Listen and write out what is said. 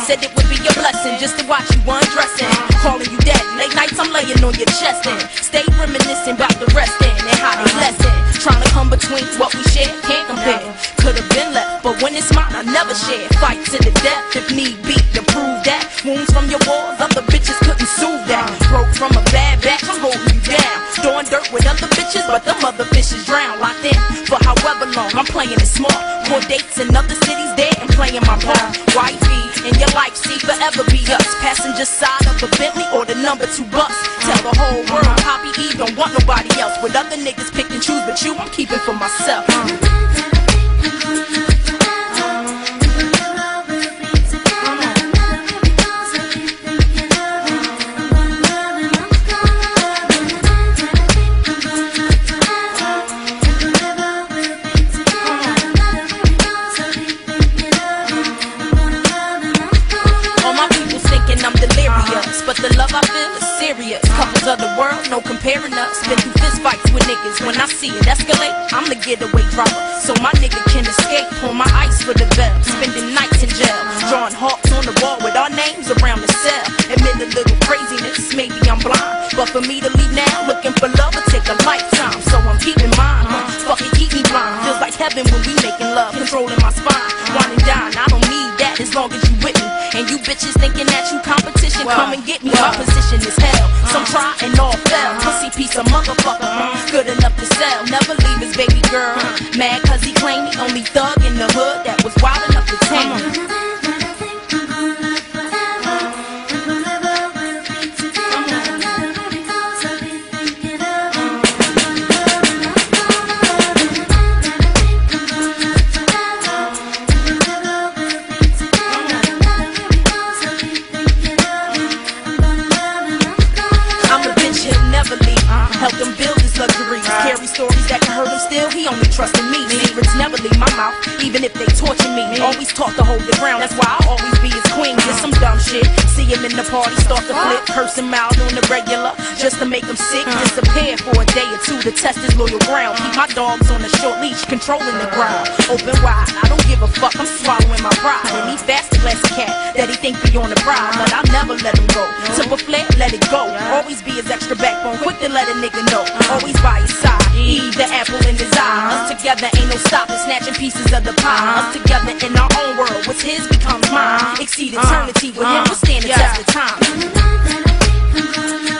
said it would be a blessing just to watch you undressing. Calling you daddy, late nights I'm laying on your chest and stay reminiscing about the resting and how they lesson. Trying to come between what we share, can't compare. Could've been left, but when it's mine I never share. Fight to the death if need be to prove that. Wounds from your walls, other bitches couldn't soothe that. Broke from a bad batch, I'm holding you down. Throwing dirt with other bitches, but them other bitches drown. Locked in for however long, I'm playing it smart. More dates in other cities there and playing my part. Wifey, in your life, see forever be us. Passenger side of a Bentley or the number 2 bus. Tell the whole world, Poppy E don't want nobody else. With other niggas pick and choose, but you I'm keeping for myself. But the love I feel is serious. Couples of the world, no comparing us. Been through fist fights with niggas. When I see it escalate, I'm the getaway driver, so my nigga can escape. Pull my ice for the bell. Spending nights in jail, drawing hearts on the wall with our names around the cell. Admit a little craziness, maybe I'm blind, but for me to leave now, looking for love will take a lifetime. So I'm keeping mine. Fuck it, keep me blind. Feels like heaven when we making love, controlling my spine. Wine and dine, I don't need that as long as you with me. And you bitches thinking that you competition, come and get me. My position is hell. Some try and all fell. Pussy piece of motherfucker, good enough to sell. Never leave his baby girl. Mad cause he claimed the only thug in the hood that was wild enough to tame him. Help them build his luxuries. Carry stories that can hurt him still. He only trusted me. Secrets never leave my mouth, even if they torture me. Always taught to hold the ground. That's why I'll always be his queen. Did some dumb shit. See him in the party, start to flip. Curse him out on the regular, just to make him sick. Disappear for a day or two to test his loyal ground. Keep my dogs on a short leash, controlling the ground. Open wide, I don't give a fuck. I'm swallowing my pride. And he faster less cat that he think be on the bride. But I'll never let him go. Tip a flare, let it go. Always be his extra backbone, quick to let a nigga know. Always by his side, he the apple in his eye. Us together ain't no stopping, snatching pieces of the pie. Us together in our own world, what's his becomes mine. Exceed eternity with him, we'll stand the test of time.